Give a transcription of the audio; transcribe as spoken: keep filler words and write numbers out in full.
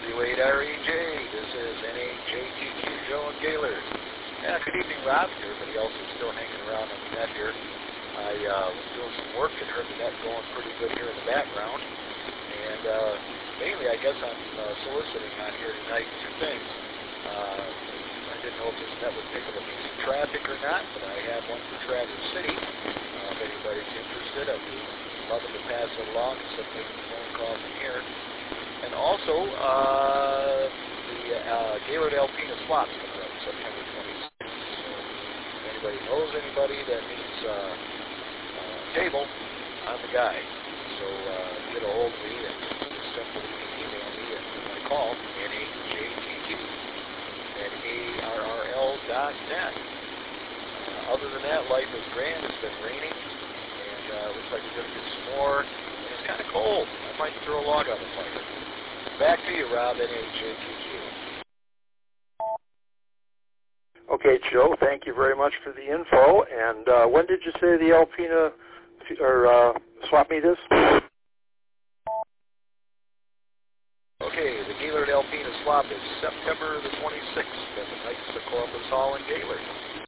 W eight R E J, this is N A J T Q, Joe and Gaylord. Yeah, good evening, Rob. Everybody else is still hanging around on the net here. I uh, was doing some work and heard the net going pretty good here in the background. And uh, mainly, I guess I'm uh, soliciting on here tonight two things. Uh, I didn't know if this net would pick up a piece of traffic or not, but I have one for Traverse City. Uh, if anybody's interested, I'd be loving to pass it along instead of making a phone call from here. And also, uh, the uh, Gaylord Alpena slots coming up September twenty-sixth. So if anybody knows anybody that needs uh, uh, table, I'm the guy. So uh, get a hold of me and just simply email me at my call, N A J T Q at A R R L dot net. Uh, other than that, life is grand. It's been raining, and uh, looks like we're going to get some more. And it's kind of cold. I might throw a log on the fire. Back to you, Rob, N A J T Q. Okay, Joe, thank you very much for the info. And uh, when did you say the Alpena or uh, swap meet is? Okay, the Gaylord Alpena swap is September the twenty-sixth at the Knights of Columbus Hall in Gaylord.